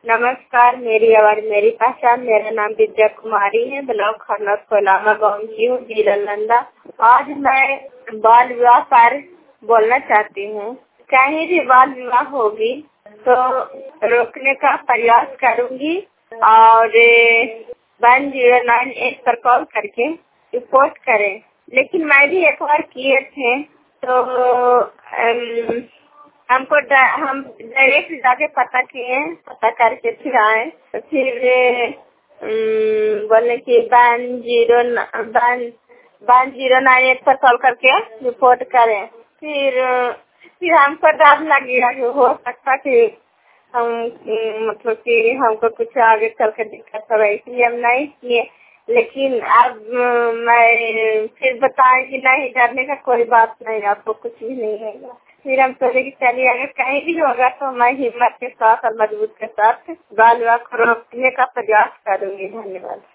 नमस्कार, मेरी आवाज मेरी पहचान। मेरा नाम विद्या कुमारी है। ब्लॉक खन्ना कोलामा गाँव की हूँ, जिला नालंदा। आज मैं बाल विवाह पर बोलना चाहती हूँ। कहीं भी बाल विवाह होगी तो रोकने का प्रयास करूंगी और 1098 पर कॉल करके रिपोर्ट करें। लेकिन मैं भी एक बार किए थे तो हम डायरेक्ट जाके पता किए, पता करके फिर आए तो फिर बोले कि 1098 पर कॉल करके रिपोर्ट करें। फिर हमको डर लग गया कि हो सकता कि हम मतलब कि हमको कुछ आगे चल कर दिक्कत हो, इसलिए हम नहीं किए। लेकिन अब मैं फिर बताएं कि नहीं, डरने का कोई बात नहीं, आपको कुछ भी नहीं होगा। फिर हम सोचे कि चलिए अगर कहीं भी होगा तो मैं हिम्मत के साथ और मजबूत के साथ बाल विवाह को रोकने का प्रयास करूंगी। धन्यवाद।